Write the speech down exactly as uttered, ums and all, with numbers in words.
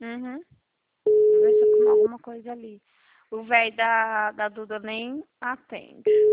Uhum. Vou ver se eu como alguma coisa ali. O velho da, da Duda nem atende.